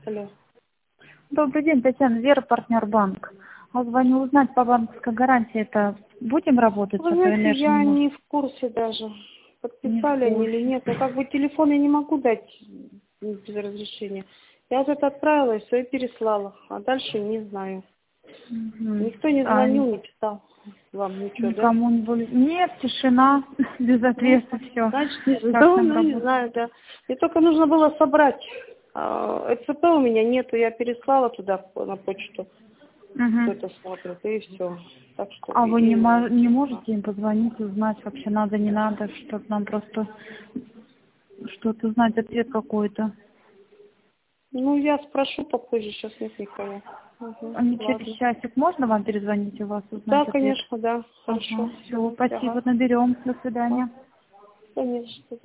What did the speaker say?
Алло. Добрый день, Татьяна, Вера, партнер банк. Звоню узнать по банковской гарантии, это будем работать с Вы этой знаете, я энергией? не в курсе даже, Не в подписали они или курсе. нет. Но как бы телефон я не могу дать без разрешения. Я вот это отправила и все, и переслала. А дальше не знаю. Мгм. Никто не звонил, не писал вам ничего, да? Никому не были. Нет, тишина, без Ну, ответа, все. значит, не Как знаю, там ну, не работать? знаю, да. Мне только нужно было собрать. ЭЦП у меня нету, я переслала туда на почту. Мгм. Кто-то смотрит, и все. Так что А вы не, именно. не можете им позвонить, узнать, вообще надо, не надо, чтобы нам просто что-то узнать, ответ какой-то. Ну, я спрошу попозже, сейчас нет никого. Угу, А не через ладно. часик можно вам перезвонить у вас, Да, узнать ответ? конечно, да. Хорошо. Ага, все, спасибо, Ага. наберем. До Ага. свидания. Конечно.